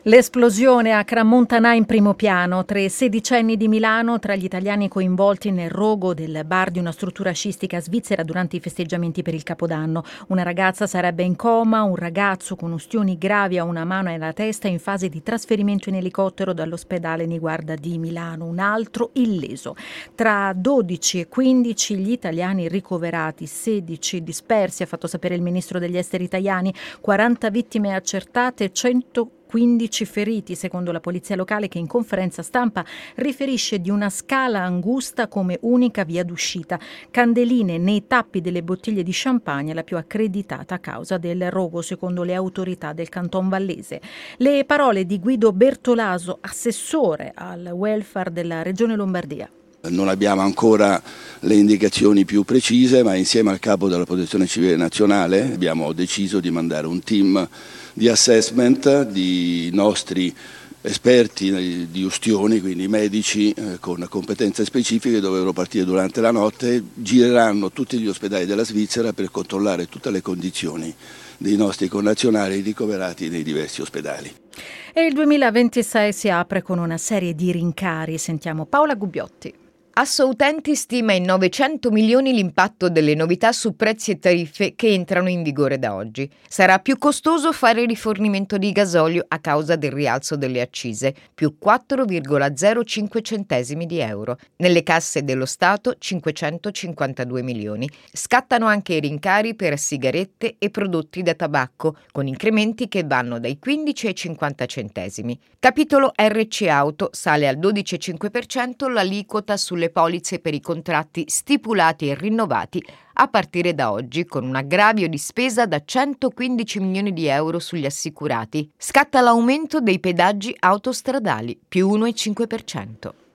L'esplosione a Crans-Montana in primo piano. 3 sedicenni di Milano tra gli italiani coinvolti nel rogo del bar di una struttura sciistica svizzera durante i festeggiamenti per il Capodanno. Una ragazza sarebbe in coma, un ragazzo con ustioni gravi a una mano e alla testa in fase di trasferimento in elicottero dall'ospedale Niguarda di Milano, un altro illeso. Tra 12 e 15 gli italiani ricoverati, 16 dispersi, ha fatto sapere il ministro degli esteri italiani, 40 vittime accertate, 115 feriti, secondo la polizia locale, che in conferenza stampa riferisce di una scala angusta come unica via d'uscita. Candeline nei tappi delle bottiglie di champagne, la più accreditata a causa del rogo, secondo le autorità del Canton Vallese. Le parole di Guido Bertolaso, assessore al welfare della Regione Lombardia. Non abbiamo ancora le indicazioni più precise, ma insieme al capo della Protezione Civile Nazionale abbiamo deciso di mandare un team di assessment di nostri esperti di ustioni, quindi medici con competenze specifiche, dovrebbero partire durante la notte, gireranno tutti gli ospedali della Svizzera per controllare tutte le condizioni dei nostri connazionali ricoverati nei diversi ospedali. E il 2026 si apre con una serie di rincari. Sentiamo Paola Gubbiotti. Assoutenti stima in 900 milioni l'impatto delle novità su prezzi e tariffe che entrano in vigore da oggi. Sarà più costoso fare rifornimento di gasolio a causa del rialzo delle accise, più 4,05 centesimi di euro. Nelle casse dello Stato 552 milioni. Scattano anche i rincari per sigarette e prodotti da tabacco, con incrementi che vanno dai 15 ai 50 centesimi. Capitolo RC Auto, sale al 12,5% l'aliquota sulle polizze per i contratti stipulati e rinnovati a partire da oggi, con un aggravio di spesa da 115 milioni di euro sugli assicurati. Scatta l'aumento dei pedaggi autostradali, più 1,5%.